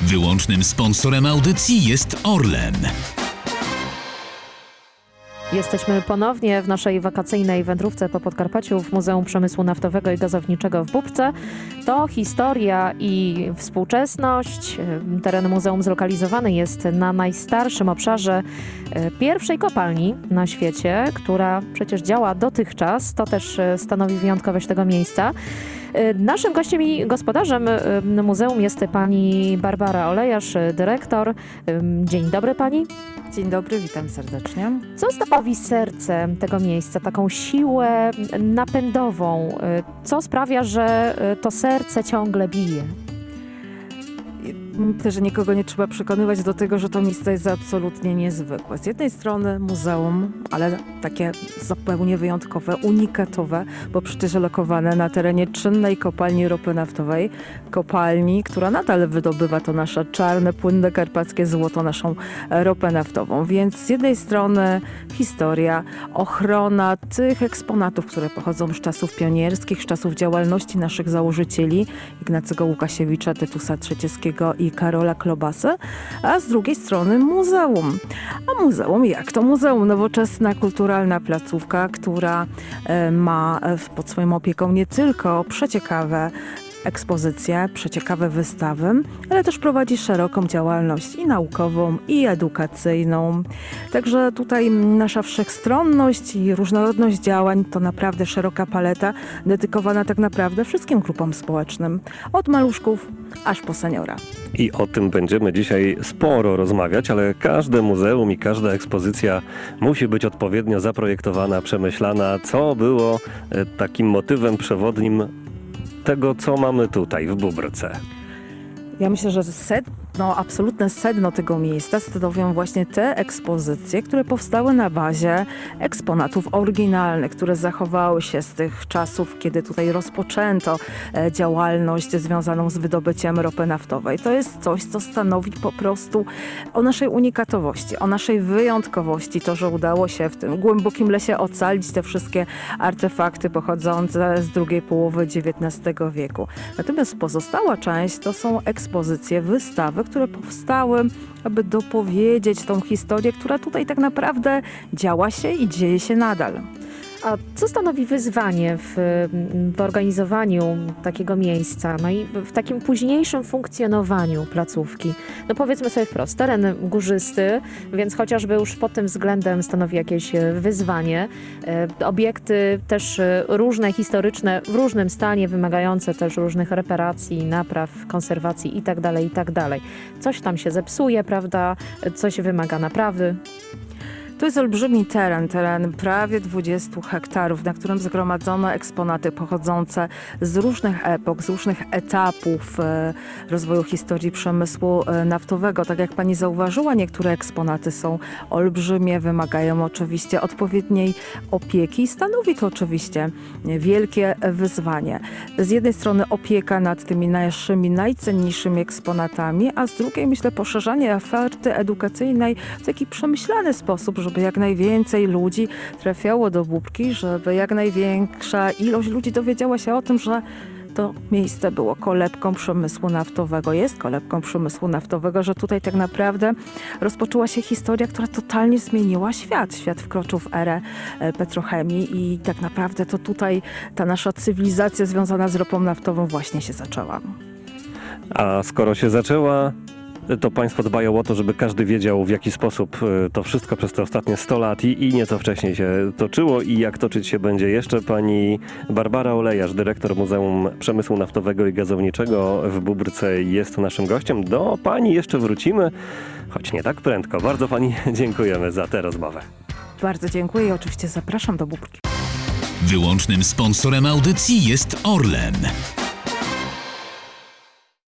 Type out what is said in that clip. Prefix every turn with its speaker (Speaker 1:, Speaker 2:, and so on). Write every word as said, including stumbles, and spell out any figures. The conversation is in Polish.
Speaker 1: Wyłącznym sponsorem audycji jest Orlen.
Speaker 2: Jesteśmy ponownie w naszej wakacyjnej wędrówce po Podkarpaciu w Muzeum Przemysłu Naftowego i Gazowniczego w Bóbrce. To historia i współczesność. Teren muzeum zlokalizowany jest na najstarszym obszarze pierwszej kopalni na świecie, która przecież działa dotychczas. To też stanowi wyjątkowość tego miejsca. Naszym gościem i gospodarzem muzeum jest pani Barbara Olejarz, dyrektor. Dzień dobry pani.
Speaker 3: Dzień dobry, witam serdecznie.
Speaker 2: Co stanowi serce tego miejsca, taką siłę napędową? Co sprawia, że to serce ciągle bije?
Speaker 3: Myślę, że nikogo nie trzeba przekonywać do tego, że to miejsce jest absolutnie niezwykłe. Z jednej strony muzeum, ale takie zupełnie wyjątkowe, unikatowe, bo przecież lokowane na terenie czynnej kopalni ropy naftowej, kopalni, która nadal wydobywa to nasze czarne, płynne karpackie złoto, naszą ropę naftową. Więc z jednej strony historia, ochrona tych eksponatów, które pochodzą z czasów pionierskich, z czasów działalności naszych założycieli, Ignacego Łukasiewicza, Tytusa Trzeciewskiego i Karola Klobasy, a z drugiej strony muzeum. A muzeum, jak to muzeum? Nowoczesna, kulturalna placówka, która e, ma pod swoją opieką nie tylko przeciekawe ekspozycje, przeciekawe wystawy, ale też prowadzi szeroką działalność i naukową, i edukacyjną. Także tutaj nasza wszechstronność i różnorodność działań to naprawdę szeroka paleta, dedykowana tak naprawdę wszystkim grupom społecznym, od maluszków aż po seniora.
Speaker 4: I o tym będziemy dzisiaj sporo rozmawiać, ale każde muzeum i każda ekspozycja musi być odpowiednio zaprojektowana, przemyślana, co było takim motywem przewodnim tego, co mamy tutaj w Bóbrce.
Speaker 3: Ja myślę, że sedno, absolutne sedno tego miejsca stanowią właśnie te ekspozycje, które powstały na bazie eksponatów oryginalnych, które zachowały się z tych czasów, kiedy tutaj rozpoczęto e, działalność związaną z wydobyciem ropy naftowej. To jest coś, co stanowi po prostu o naszej unikatowości, o naszej wyjątkowości. To, że udało się w tym głębokim lesie ocalić te wszystkie artefakty pochodzące z drugiej połowy dziewiętnastego wieku. Natomiast pozostała część to są ekspozycje, Ekspozycje, wystawy, które powstały, aby dopowiedzieć tą historię, która tutaj tak naprawdę działa się i dzieje się nadal.
Speaker 2: A co stanowi wyzwanie w, w organizowaniu takiego miejsca, no i w takim późniejszym funkcjonowaniu placówki? No powiedzmy sobie wprost, teren górzysty, więc chociażby już pod tym względem stanowi jakieś wyzwanie. E, obiekty też różne, historyczne, w różnym stanie, wymagające też różnych reparacji, napraw, konserwacji itd., itd. Coś tam się zepsuje, prawda? Coś wymaga naprawy.
Speaker 3: To jest olbrzymi teren, teren prawie dwudziestu hektarów, na którym zgromadzono eksponaty pochodzące z różnych epok, z różnych etapów e, rozwoju historii przemysłu e, naftowego. Tak jak pani zauważyła, niektóre eksponaty są olbrzymie, wymagają oczywiście odpowiedniej opieki. Stanowi to oczywiście wielkie wyzwanie. Z jednej strony opieka nad tymi naszymi najcenniejszymi eksponatami, a z drugiej, myślę, poszerzanie oferty edukacyjnej w taki przemyślany sposób, żeby żeby jak najwięcej ludzi trafiało do Bóbrki, żeby jak największa ilość ludzi dowiedziała się o tym, że to miejsce było kolebką przemysłu naftowego, jest kolebką przemysłu naftowego, że tutaj tak naprawdę rozpoczęła się historia, która totalnie zmieniła świat. Świat wkroczył w erę petrochemii i tak naprawdę to tutaj ta nasza cywilizacja związana z ropą naftową właśnie się zaczęła.
Speaker 4: A skoro się zaczęła, to państwo dbają o to, żeby każdy wiedział, w jaki sposób to wszystko przez te ostatnie sto lat i, i nieco wcześniej się toczyło i jak toczyć się będzie jeszcze. Pani Barbara Olejarz, dyrektor Muzeum Przemysłu Naftowego i Gazowniczego w Bóbrce, jest naszym gościem. Do pani jeszcze wrócimy, choć nie tak prędko. Bardzo pani dziękujemy za tę rozmowę.
Speaker 3: Bardzo dziękuję i oczywiście zapraszam do Bóbrki.
Speaker 1: Wyłącznym sponsorem audycji jest Orlen.